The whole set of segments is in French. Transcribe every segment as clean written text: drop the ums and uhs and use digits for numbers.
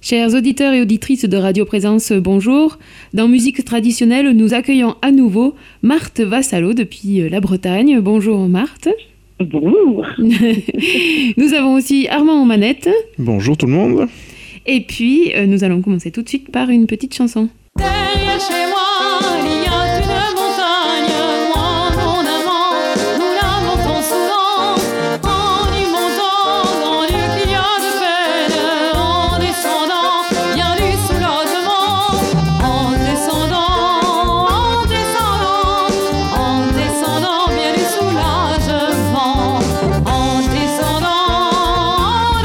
Chers auditeurs et auditrices de Radio Présence, bonjour. Dans Musique traditionnelle, nous accueillons à nouveau Marthe Vassallo depuis la Bretagne. Bonjour Marthe. Bonjour. Nous avons aussi Armand aux manettes. Bonjour tout le monde. Et puis, nous allons commencer tout de suite par une petite chanson. Derrière chez moi, il y a une montagne. Moi, mon amant, nous la montons souvent. En y montant dans le qu'il y a de peine. En descendant, bien du soulagement. En descendant, bien du soulagement. En descendant,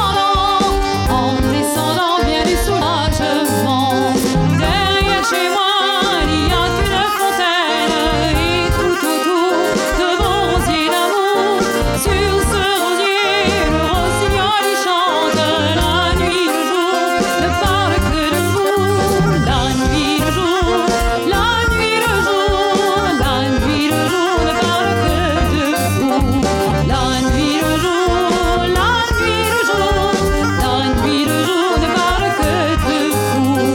bien du soulagement. Derrière chez moi, il y a une fontaine et tout autour de beaux rosiers d'amour. Sur ce rosier, le rossignol y chante. La nuit, le jour, ne parle que de vous. La nuit, le jour, la nuit, le jour, la nuit, le jour, ne parle que de vous. La nuit, le jour, la nuit, le jour, la nuit, le jour, ne parle que de vous.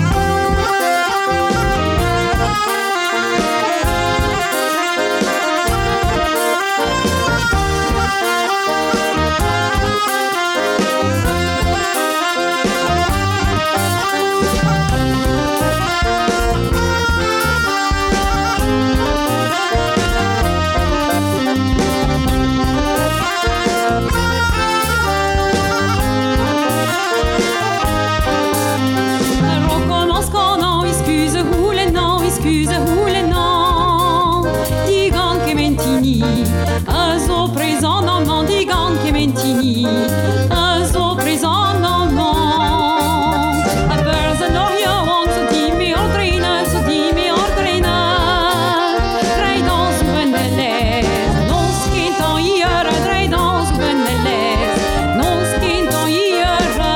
On recommence quand non, excuse-vous les noms, excuse-vous les noms. Digan che mentini, à zo présent non, non, digan che mentini, à zo présent non, non. A person of your own, so dimmi ordina, Rei dans une bellezza, non skinton iera, rei dans une bellezza, non skinton iera.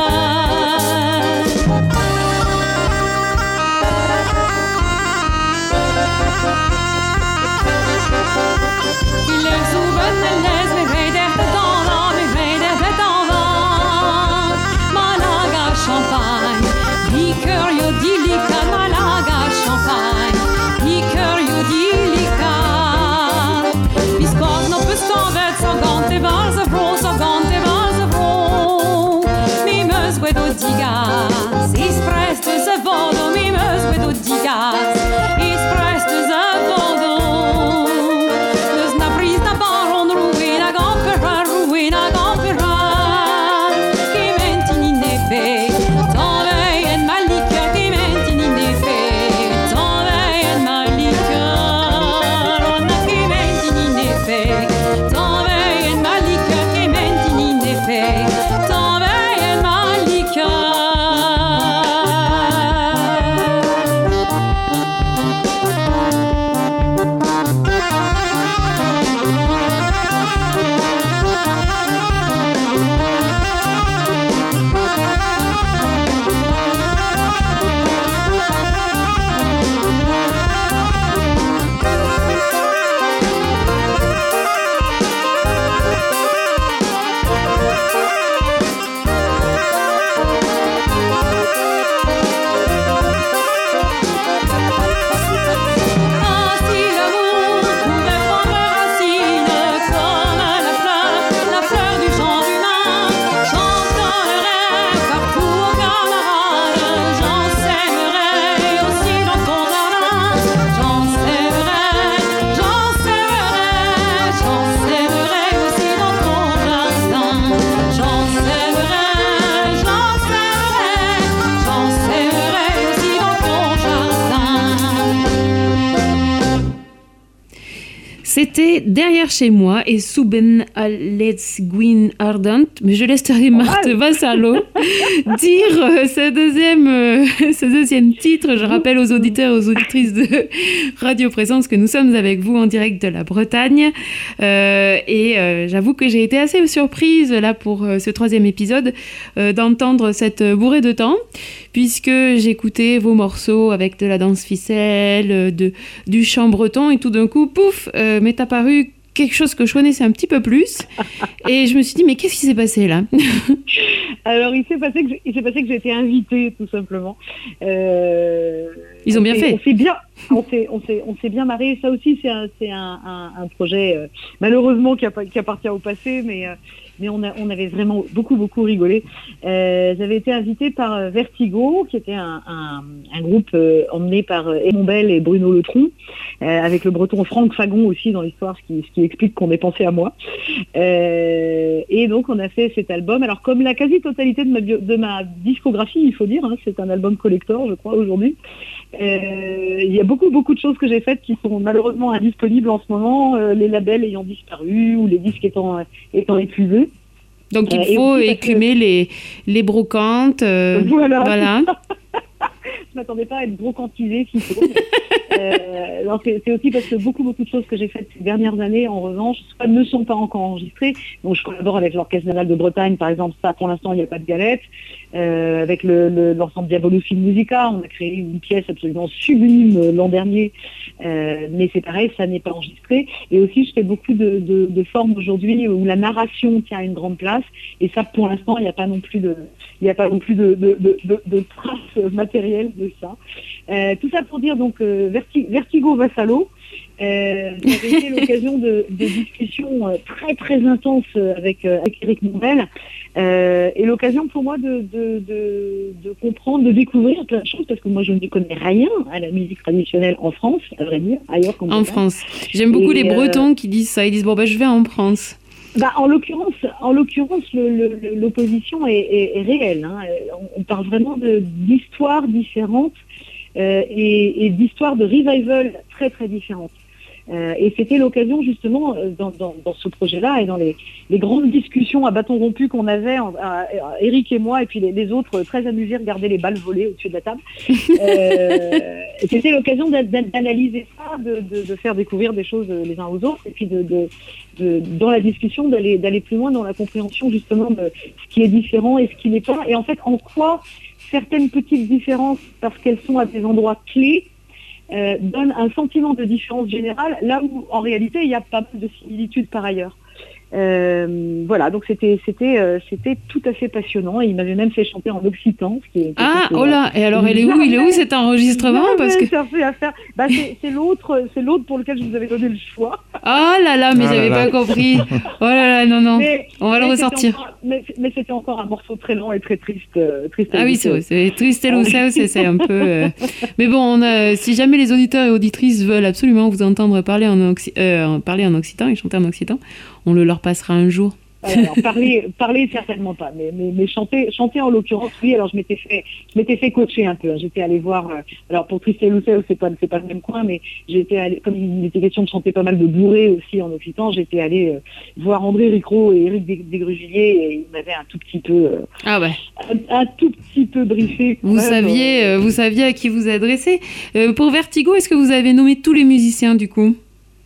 Il est souvent l'aise, mais rei d'être dans Malaga, champagne, liqueur iodilica, Malaga, champagne, liqueur iodilica. Biscos no pustovet, sogante valsavro, mimes guedo digas, isprest se vodo, mimes guedo digas, isprest se vodo. Dus na pris na baron, ruina gampera, che mentini ne fe, tove en malika, che mentini ne fe, tove en malika, ronna che mentini ne fe, tove en malika, che mentini ne fe, tove en malika. Ah, si l'amour pouvait prendre racine comme la fleur du champ humain, j'en donnerais partout aux camarades, j'en sèmerais aussi dans ton jardin, j'en sèmerais aussi dans ton jardin, j'en sèmerais aussi dans ton jardin. C'était Derrière chez moi et Suben Let's Gwyn Ardent, mais je laisserai Marthe Vassallo dire ce deuxième titre. Je rappelle aux auditeurs et aux auditrices de Radio Présence que nous sommes avec vous en direct de la Bretagne. J'avoue que j'ai été assez surprise là pour ce troisième épisode d'entendre cette bourrée de temps, puisque j'écoutais vos morceaux avec de la danse ficelle, du chant breton, et tout d'un coup, pouf, m'est apparu quelque chose que je connaissais un petit peu plus. Et je me suis dit, mais qu'est-ce qui s'est passé là? Alors, il s'est passé que j'ai été invitée, tout simplement. Ils ont bien fait. On s'est bien marré. Ça aussi, c'est un projet, malheureusement, qui appartient au passé, mais on avait vraiment beaucoup rigolé. J'avais été invitée par Vertigo, qui était un groupe emmené par Edmond Bell et Bruno Letron, avec le breton Franck Fagon aussi dans l'histoire, ce qui explique qu'on ait pensé à moi. Et donc on a fait cet album. Alors comme la quasi-totalité de ma discographie, il faut dire, hein, c'est un album collector, je crois, aujourd'hui. Il y a beaucoup de choses que j'ai faites qui sont malheureusement indisponibles en ce moment, les labels ayant disparu ou les disques étant épuisés. Donc il faut écumer les brocantes. Voilà. Je m'attendais pas à être brocantisée s'il faut. Non, c'est aussi parce que beaucoup de choses que j'ai faites ces dernières années, en revanche, ne sont pas encore enregistrées. Donc je collabore avec l'Orchestre National de Bretagne, par exemple. Ça, pour l'instant, il n'y a pas de galette. Avec l'ensemble Diabolus Film Musica, on a créé une pièce absolument sublime l'an dernier. Mais c'est pareil, ça n'est pas enregistré. Et aussi, je fais beaucoup de formes aujourd'hui où la narration tient une grande place. Et ça, pour l'instant, il n'y a pas non plus de traces matérielles de ça. Tout ça pour dire donc Vertigo Vassalo. J'avais été l'occasion de discussions très intenses avec Éric Monvel, et l'occasion pour moi de comprendre, de découvrir plein de choses, parce que moi je ne connais rien à la musique traditionnelle en France, à vrai dire, ailleurs qu'en Bretagne. En France. J'aime beaucoup les Bretons qui disent ça, ils disent bon je vais en France. En l'occurrence, l'opposition est réelle. Hein. On parle vraiment d'histoires différentes et d'histoires de revival très différentes. Et c'était l'occasion justement dans ce projet-là et dans les grandes discussions à bâton rompu qu'on avait, Eric et moi, et puis les autres très amusés regarder les balles voler au-dessus de la table. C'était l'occasion d'analyser ça, de faire découvrir des choses les uns aux autres, et puis dans la discussion d'aller plus loin dans la compréhension justement de ce qui est différent et ce qui n'est pas, et en fait en quoi certaines petites différences, parce qu'elles sont à des endroits clés, donne un sentiment de différence générale, là où en réalité il y a pas mal de similitudes par ailleurs. Voilà, donc c'était tout à fait passionnant, et il m'avait même fait chanter en occitan. Et alors il est où cet enregistrement? Parce que c'est l'autre pour lequel je vous avais donné le choix. Oh là là, mais j'avais pas compris. Oh là là, non, on va le ressortir. Mais c'était encore un morceau très lent et très triste. Ah oui, c'est vrai, c'est triste et c'est un peu. Mais bon, si jamais les auditeurs et auditrices veulent absolument vous entendre parler en occitan et chanter en occitan, on le leur passera un jour. Alors, parler certainement pas, mais chanter en l'occurrence, oui. Alors je m'étais fait coacher un peu. Hein. J'étais allée voir. Alors pour Triste et Lucet, c'est pas le même coin, mais j'étais allée, comme il était question de chanter pas mal de bourrées aussi en occitan, j'étais allée voir André Ricrot et Éric Desgruvilliers, et ils m'avaient un tout petit peu. Un tout petit peu briefé. Vous saviez à qui vous adresser. Pour Vertigo, est-ce que vous avez nommé tous les musiciens du coup?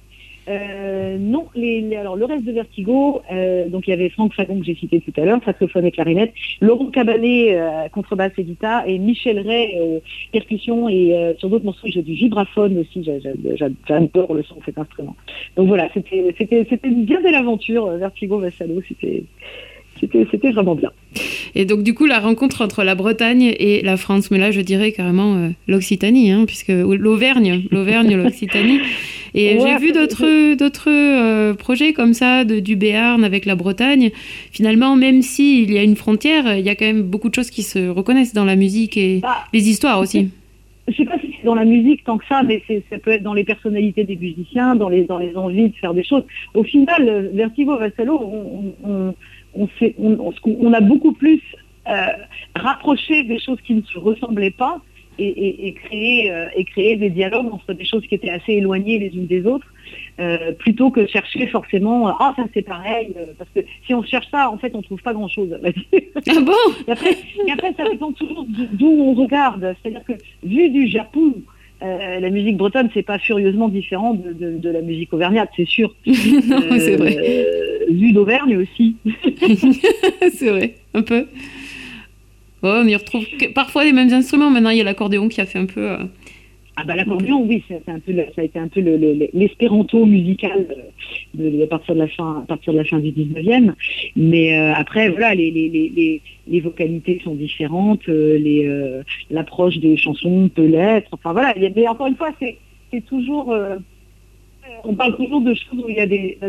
Non, alors le reste de Vertigo, donc il y avait Franck Fagon que j'ai cité tout à l'heure, saxophone et clarinette, Laurent Cabanet, contrebasse et guitare, et Michel Ray, percussion, et sur d'autres morceaux il joue du vibraphone aussi. J'adore le son de cet instrument. Donc voilà, c'était une bien belle aventure, Vertigo Vassalo, c'était vraiment bien. Et donc du coup la rencontre entre la Bretagne et la France, mais là je dirais carrément l'Occitanie, hein, puisque l'Auvergne, l'Occitanie. Et j'ai vu d'autres projets comme ça, du Béarn avec la Bretagne. Finalement, même s'il y a une frontière, il y a quand même beaucoup de choses qui se reconnaissent dans la musique et les histoires aussi. Je sais pas si c'est dans la musique tant que ça, mais ça peut être dans les personnalités des musiciens, dans les envies de faire des choses. Au final, Vertigo Vassalo, on a beaucoup plus rapproché des choses qui ne se ressemblaient pas et créer des dialogues entre des choses qui étaient assez éloignées les unes des autres, plutôt que chercher forcément ça c'est pareil, parce que si on cherche ça, en fait on trouve pas grand chose. Ah bon? Et après ça dépend toujours d'où on regarde. C'est-à-dire que vu du Japon, la musique bretonne, c'est pas furieusement différent de la musique auvergnate, c'est sûr. Non, c'est vrai. Vu d'Auvergne aussi. C'est vrai, un peu. On y retrouve parfois les mêmes instruments. Maintenant, il y a l'accordéon qui a fait un peu Ah bah l'accordéon, oui, ça a été un peu l'espéranto musical à partir de la fin du 19e. Mais après, voilà, les vocalités sont différentes, l'approche des chansons peut l'être. Enfin voilà, mais encore une fois, c'est toujours, on parle toujours de choses où il y a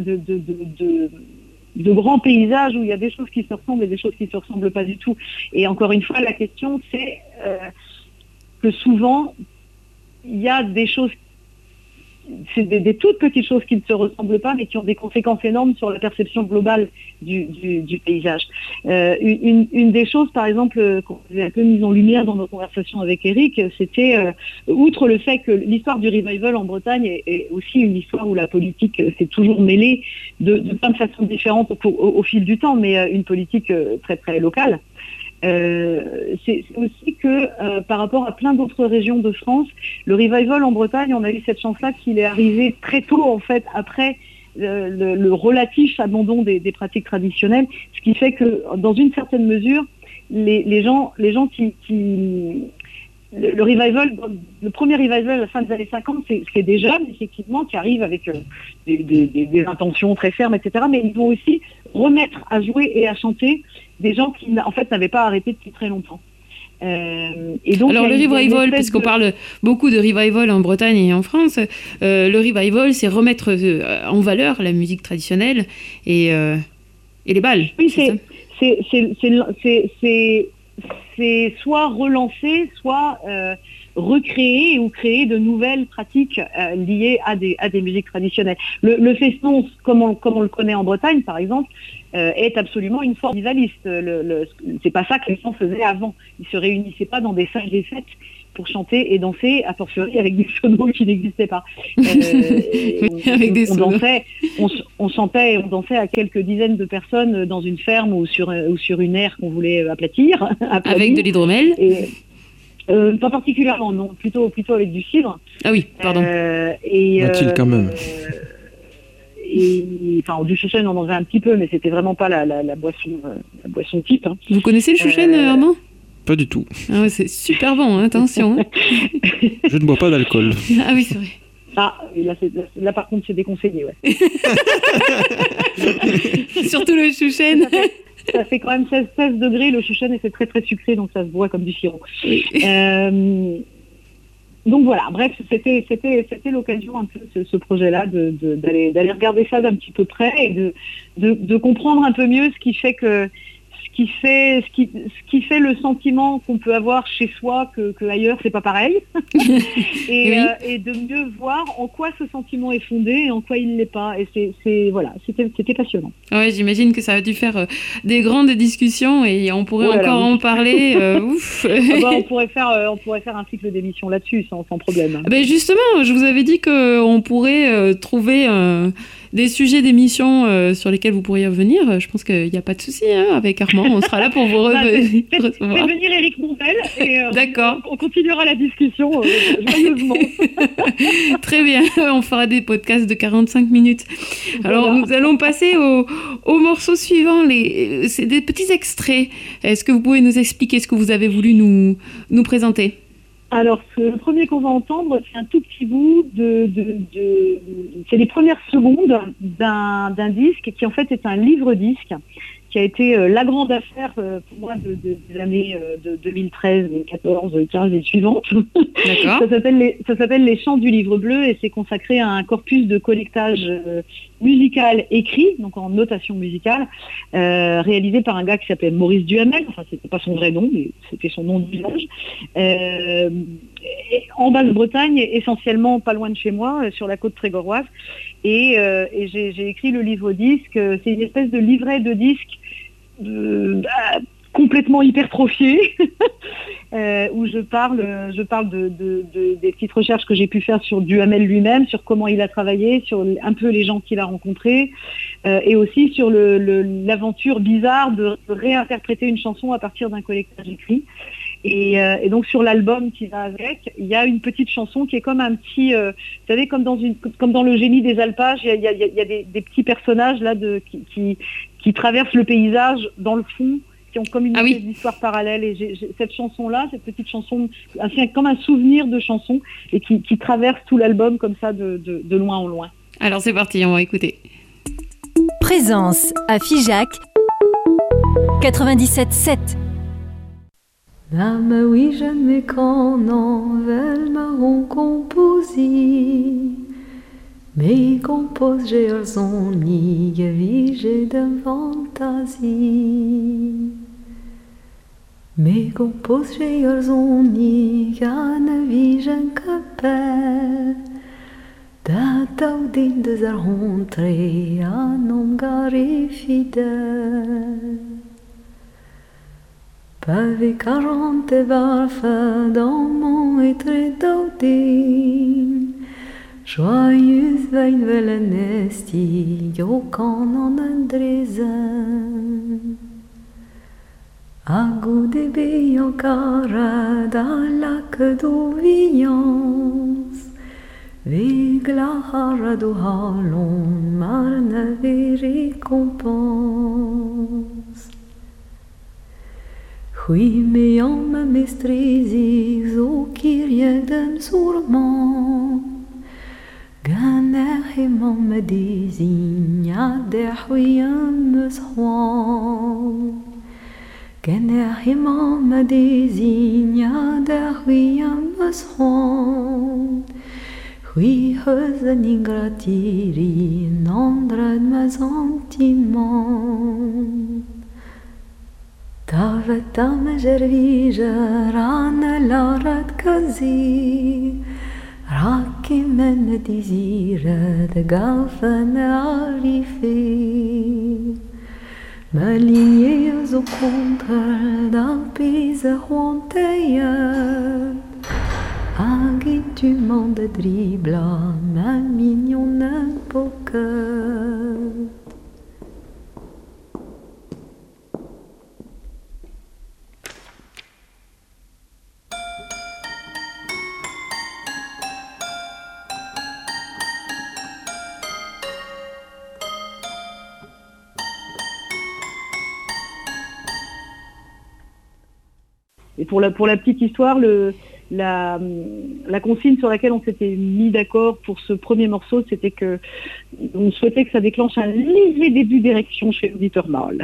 de grands paysages, où il y a des choses qui se ressemblent et des choses qui ne se ressemblent pas du tout. Et encore une fois, la question, c'est que souvent, il y a des choses, c'est des toutes petites choses qui ne se ressemblent pas, mais qui ont des conséquences énormes sur la perception globale du paysage. Une des choses, par exemple, qu'on avait un peu mise en lumière dans nos conversations avec Eric, c'était, outre le fait que l'histoire du revival en Bretagne est aussi une histoire où la politique s'est toujours mêlée de plein de façons différentes au fil du temps, mais une politique très très locale. C'est aussi que par rapport à plein d'autres régions de France, le revival en Bretagne, on a eu cette chance-là qu'il est arrivé très tôt en fait après le relatif abandon des pratiques traditionnelles, ce qui fait que dans une certaine mesure, les gens qui le revival, le premier revival à la fin des années 50, c'est des jeunes effectivement qui arrivent avec des intentions très fermes, etc. Mais ils vont aussi remettre à jouer et à chanter des gens qui en fait n'avaient pas arrêté depuis très longtemps. Et donc, alors le revival, parce qu'on parle beaucoup de revival en Bretagne et en France, le revival, c'est remettre en valeur la musique traditionnelle et les balles. Oui, c'est soit relancer, soit recréer ou créer de nouvelles pratiques liées à des musiques traditionnelles. Le feston, comme on le connaît en Bretagne, par exemple, est absolument une forme rivaliste. C'est pas ça que les gens faisaient avant. Ils se réunissaient pas dans des salles des fêtes pour chanter et danser, a fortiori avec des sonos qui n'existaient pas. Avec des sonos. On chantait et on dansait à quelques dizaines de personnes dans une ferme ou sur une aire qu'on voulait aplatir. Avec de l'hydromel. Pas particulièrement, non. Plutôt avec du cidre. Ah oui, pardon. Mathilde, quand même. Enfin, du chouchen, on en avait un petit peu, mais c'était vraiment pas la boisson type. Hein. Vous connaissez le chouchen, Armand ? Pas du tout. Ah ouais, c'est super bon, hein, attention. Hein. Je ne bois pas d'alcool. Ah oui, c'est vrai. Ah, là par contre, c'est déconseillé, ouais. Surtout le chouchen. Ça fait quand même 16 degrés, le chouchen, et c'est très très sucré, donc ça se boit comme du sirop. Oui. Donc voilà, bref, c'était l'occasion un peu ce projet-là d'aller regarder ça d'un petit peu près et de comprendre un peu mieux ce qui fait le sentiment qu'on peut avoir chez soi que ailleurs, c'est pas pareil. et de mieux voir en quoi ce sentiment est fondé et en quoi il l'est pas. Et c'était passionnant. Ouais, j'imagine que ça a dû faire des grandes discussions et on pourrait encore en parler. Ouf. On pourrait faire un cycle d'émissions là-dessus sans problème. Ben justement, je vous avais dit qu'on pourrait trouver des sujets d'émissions sur lesquels vous pourriez revenir. Je pense qu'il n'y a pas de souci avec Armand. On sera là pour vous recevoir. Faites venir Eric Montel et d'accord. On continuera la discussion joyeusement. Très bien, on fera des podcasts de 45 minutes. Alors nous allons passer au morceau suivant. C'est des petits extraits. Est-ce que vous pouvez nous expliquer ce que vous avez voulu nous présenter ? Alors, le premier qu'on va entendre, c'est un tout petit bout c'est les premières secondes d'un disque qui en fait est un livre-disque qui a été la grande affaire pour moi des années de 2013, 2014, 2015 et suivantes. D'accord. Ça s'appelle Les Chants du Livre Bleu et c'est consacré à un corpus de collectage musical écrit, donc en notation musicale, réalisé par un gars qui s'appelait Maurice Duhamel. Enfin, c'était pas son vrai nom, mais c'était son nom de village. En Basse-Bretagne, essentiellement pas loin de chez moi, sur la côte trégoroise. Et j'ai écrit le livre-disque. C'est une espèce de livret de disque complètement hypertrophié, où je parle des petites recherches que j'ai pu faire sur Duhamel lui-même, sur comment il a travaillé, sur un peu les gens qu'il a rencontrés, et aussi sur l'aventure bizarre de réinterpréter une chanson à partir d'un collectage écrit. Et donc sur l'album qui va avec, il y a une petite chanson qui est comme un petit, vous savez, comme dans le génie des alpages, il y a des petits personnages là qui traversent le paysage dans le fond qui ont comme une Ah oui. espèce d'histoire parallèle. Et j'ai cette chanson-là, cette petite chanson, comme un souvenir de chanson, et qui traverse tout l'album comme ça, de loin en loin. Alors c'est parti, on va écouter. Présence à Figeac 97.7. Nama wijan me kanan vel marron composi me compose j'ai son nig vige de fantasi me compose j'ai son nig an vision kapel da taudin de zar hontre an omgari fidèle. Pavé 40 varfes dans mon étre daudin, joyeuse veille velenesti, yo canon andrezen. Agou de beyo cara da lac d'ouviance, vigla hara do halon, marne ve récompense. Oui, mais en ma mestrizis au kirieden surmont, ganer hemon me désigna der huyen me soin. Ganer hemon me désigna der huyen me soin. Oui, heusen ingratiri, nondrad me sentiment. Tavetam jervija rana larat kazi Rakimen dizira de gafen arife Maligneuse au contre d'un pays honteya Agi tu m'en dribla ma mignonne poker. Et pour la petite histoire, la consigne sur laquelle on s'était mis d'accord pour ce premier morceau, c'était que on souhaitait que ça déclenche un léger début d'érection chez l'auditeur mâle.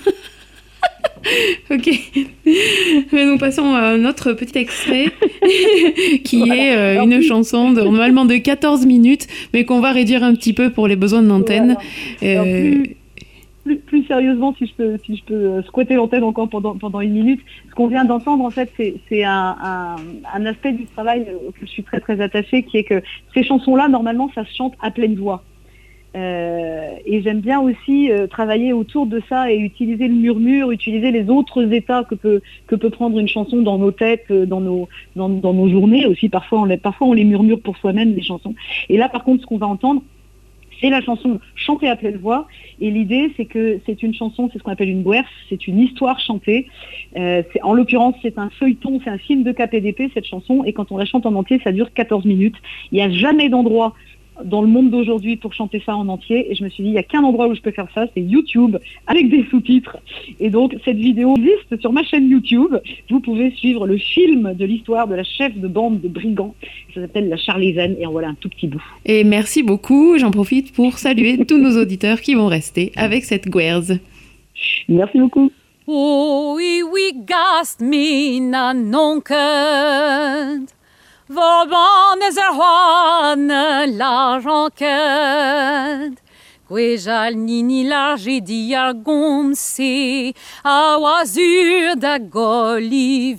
Ok. Mais nous passons à notre petit extrait qui est une chanson normalement de 14 minutes, mais qu'on va réduire un petit peu pour les besoins de l'antenne. Voilà. Plus sérieusement, si je peux squatter l'antenne encore pendant une minute, ce qu'on vient d'entendre, en fait, c'est un aspect du travail auquel je suis très très attachée, qui est que ces chansons-là, normalement, ça se chante à pleine voix. Et j'aime bien aussi travailler autour de ça et utiliser le murmure, utiliser les autres états que peut prendre une chanson dans nos têtes, dans nos journées aussi. Parfois on les murmure pour soi-même, les chansons. Et là, par contre, ce qu'on va entendre, c'est la chanson chantée à pleine voix, et l'idée c'est que c'est une chanson, c'est ce qu'on appelle une guerre, c'est une histoire chantée. En l'occurrence, c'est un feuilleton, c'est un film de KPDP, cette chanson, et quand on la chante en entier, ça dure 14 minutes. Il n'y a jamais d'endroit dans le monde d'aujourd'hui pour chanter ça en entier, et je me suis dit, il n'y a qu'un endroit où je peux faire ça, c'est YouTube, avec des sous-titres. Et donc, cette vidéo existe sur ma chaîne YouTube. Vous pouvez suivre le film de l'histoire de la chef de bande de brigands. Ça s'appelle La Charlésienne, et en voilà un tout petit bout. Et merci beaucoup. J'en profite pour saluer tous nos auditeurs qui vont rester avec cette guerre. Merci beaucoup. Oui, gast mina nonkend. Vårbarn zerhoan l'argenkend. Gwejal nini l'argedi ar gomse a oazur da goli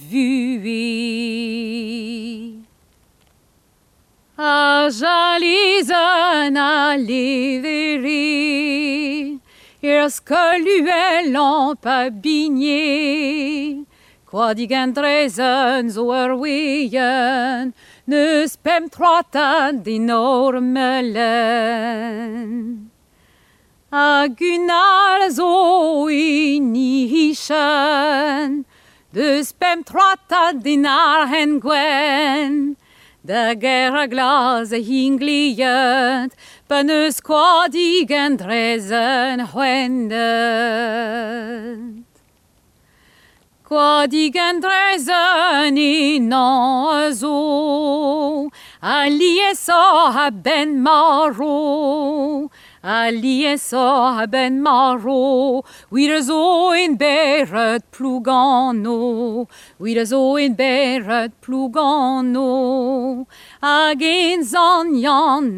vue. A jalizen a leveri, skoluel an pa bigné. Quadigen drezen zo weien, neus pem troatan d'enormelen. A gunal zo inischen, deus pem troatan d'enarhen gwen. Da ger a glas a hingliant, ben eus quadigen drezen hwenden. Quodigendrezen in ozo, alieso haben maro, alieso haben maro, wieder so in beret plugano, wieder so in beret plugano, agin zonyan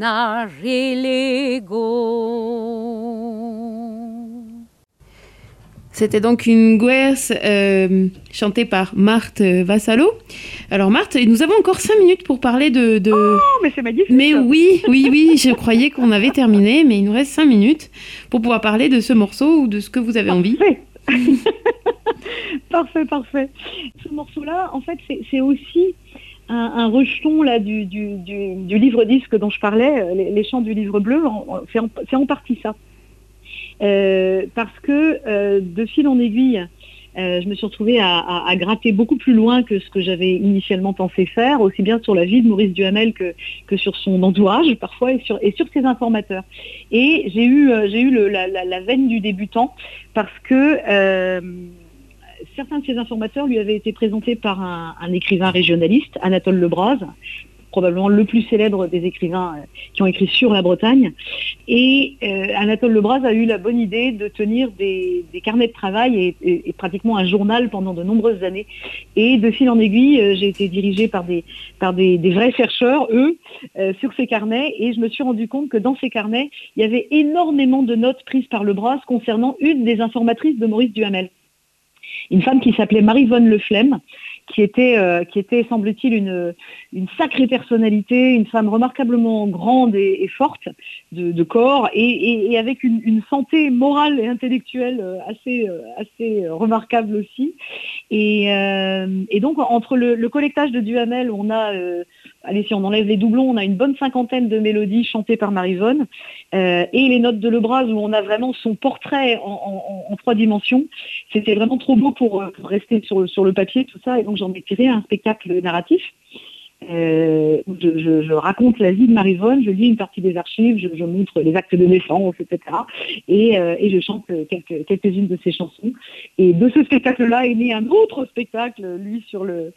arelego. C'était donc une guerse chantée par Marthe Vassallo. Alors Marthe, nous avons encore 5 minutes pour parler de... Oh, mais c'est magnifique. Mais oui, je croyais qu'on avait terminé, mais il nous reste 5 minutes pour pouvoir parler de ce morceau ou de ce que vous avez envie. Parfait. Ce morceau-là, en fait, c'est aussi un rejeton là, du livre-disque dont je parlais, les chants du livre bleu, c'est en partie ça. Parce que de fil en aiguille, je me suis retrouvée à gratter beaucoup plus loin que ce que j'avais initialement pensé faire, aussi bien sur la vie de Maurice Duhamel que sur son entourage parfois et sur ses informateurs. Et j'ai eu la veine du débutant parce que certains de ses informateurs lui avaient été présentés par un écrivain régionaliste, Anatole Lebras, probablement le plus célèbre des écrivains qui ont écrit sur la Bretagne. Et Anatole Lebras a eu la bonne idée de tenir des carnets de travail et pratiquement un journal pendant de nombreuses années. Et de fil en aiguille, j'ai été dirigée par des vrais chercheurs, eux, sur ces carnets. Et je me suis rendu compte que dans ces carnets, il y avait énormément de notes prises par Lebras concernant une des informatrices de Maurice Duhamel. Une femme qui s'appelait Maryvonne Leflemme, qui était semble-t-il une sacrée personnalité, une femme remarquablement grande et forte de corps et avec une santé morale et intellectuelle assez remarquable aussi. Et donc entre le collectage de Duhamel, on a si on enlève les doublons, on a une bonne 50aine de mélodies chantées par Maryvonne, et les notes de Lebras où on a vraiment son portrait en 3 dimensions. C'était vraiment trop beau pour rester sur le papier, tout ça, et donc j'en ai tiré un spectacle narratif. Où je raconte la vie de Maryvonne, je lis une partie des archives, je montre les actes de naissance, etc. Et je chante quelques-unes de ses chansons. Et de ce spectacle-là est né un autre spectacle, lui, sur les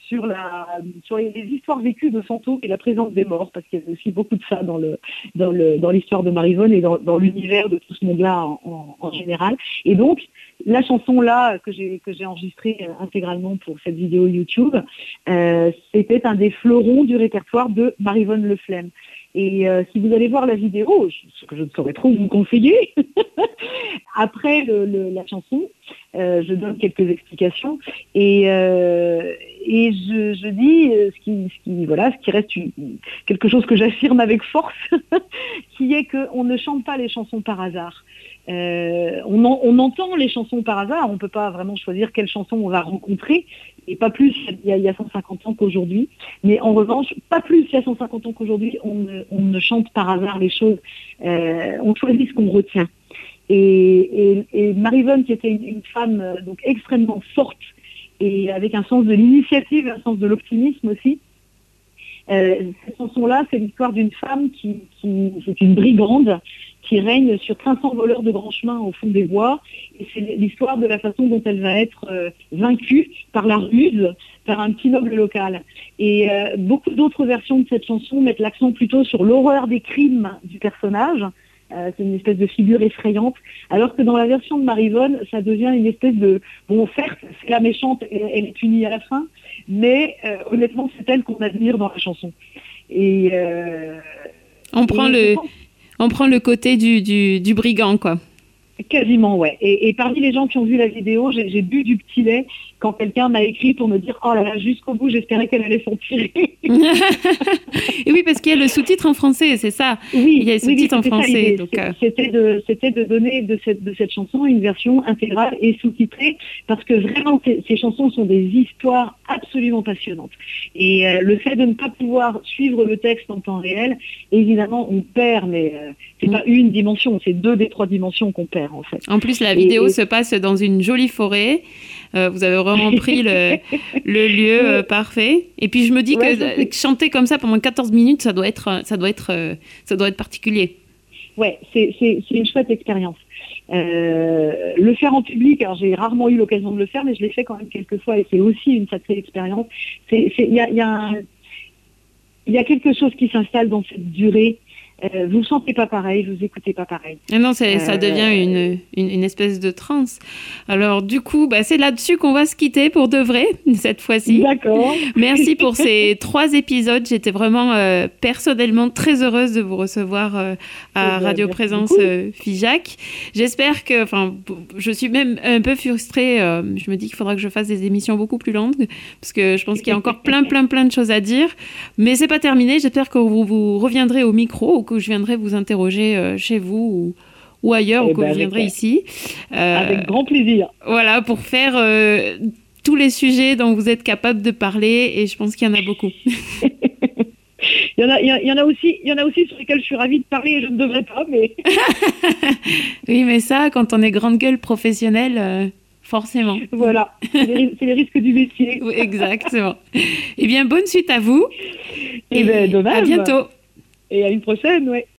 histoires vécues de fantômes et la présence des morts, parce qu'il y a aussi beaucoup de ça dans l'histoire de Maryvonne et dans l'univers de tout ce monde-là en général. Et donc, la chanson-là que j'ai enregistrée intégralement pour cette vidéo YouTube, c'était un des fleurons du répertoire de Maryvonne Leflemme. Et si vous allez voir la vidéo, ce que je ne saurais trop vous conseiller, après la chanson, je donne quelques explications et je dis ce qui reste quelque chose que j'affirme avec force, qui est qu'on ne chante pas les chansons par hasard. On entend les chansons par hasard, on ne peut pas vraiment choisir quelle chanson on va rencontrer, et pas plus il y a 150 ans qu'aujourd'hui, mais en revanche, pas plus il y a 150 ans qu'aujourd'hui, on ne chante par hasard les choses, on choisit ce qu'on retient. Et Maryvonne, qui était une femme donc extrêmement forte, et avec un sens de l'initiative, un sens de l'optimisme aussi, cette chanson-là, c'est l'histoire d'une femme qui c'est une brigande qui règne sur 500 voleurs de grands chemins au fond des bois. Et c'est l'histoire de la façon dont elle va être vaincue par la ruse, par un petit noble local. Et beaucoup d'autres versions de cette chanson mettent l'accent plutôt sur l'horreur des crimes du personnage. C'est une espèce de figure effrayante. Alors que dans la version de Maryvonne, ça devient une espèce de... Bon, certes, c'est la méchante et elle est punie à la fin, mais honnêtement, c'est elle qu'on admire dans la chanson. Et... On prend le côté du brigand, quoi. Quasiment, ouais. Et parmi les gens qui ont vu la vidéo, j'ai bu du petit lait quand quelqu'un m'a écrit pour me dire « Oh là là, jusqu'au bout, j'espérais qu'elle allait s'en tirer. » Et oui, parce qu'il y a le sous-titre en français, c'est ça. Oui, il y a le sous-titre en français. Donc, c'était de donner de cette chanson une version intégrale et sous-titrée, parce que vraiment, ces chansons sont des histoires absolument passionnantes. Et le fait de ne pas pouvoir suivre le texte en temps réel, évidemment, on perd, mais c'est pas une dimension, c'est 2 des 3 dimensions qu'on perd, en fait. En plus, la vidéo se passe dans une jolie forêt. Vous avez vraiment pris le lieu parfait. Et puis je me dis que chanter comme ça pendant 14 minutes, ça doit être particulier. Ouais, c'est une chouette expérience. Le faire en public, alors j'ai rarement eu l'occasion de le faire, mais je l'ai fait quand même quelques fois et c'est aussi une sacrée expérience. Il y a quelque chose qui s'installe dans cette durée. Vous ne sentez pas pareil, vous écoutez pas pareil. Ah non, ça devient une espèce de transe. Alors du coup, c'est là-dessus qu'on va se quitter pour de vrai, cette fois-ci. D'accord. Merci pour ces 3 épisodes. J'étais vraiment personnellement très heureuse de vous recevoir à Radio Présence Figeac. J'espère que, je suis même un peu frustrée. Je me dis qu'il faudra que je fasse des émissions beaucoup plus longues, parce que je pense qu'il y a encore plein de choses à dire. Mais c'est pas terminé. J'espère que vous reviendrez au micro, que je viendrai vous interroger chez vous ou ailleurs, ou que vous viendrez ici. Avec grand plaisir. Voilà, pour faire tous les sujets dont vous êtes capable de parler, et je pense qu'il y en a beaucoup. Il y en a aussi sur lesquels je suis ravie de parler et je ne devrais pas, mais... Oui, mais ça, quand on est grande gueule professionnelle... Forcément. Voilà, c'est les risques du métier. Oui, exactement. Eh bien, bonne suite à vous. Et dommage. À bientôt. Et à une prochaine, ouais.